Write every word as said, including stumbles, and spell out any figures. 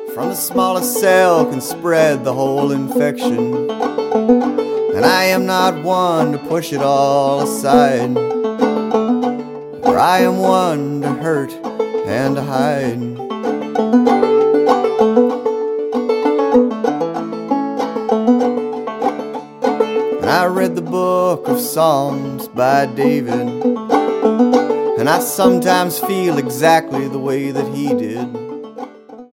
from the smallest cell can spread the whole infection. And I am not one to push it all aside, for I am one to hurt and to hide. And I read the book of Psalms by David, and I sometimes feel exactly the way that he did.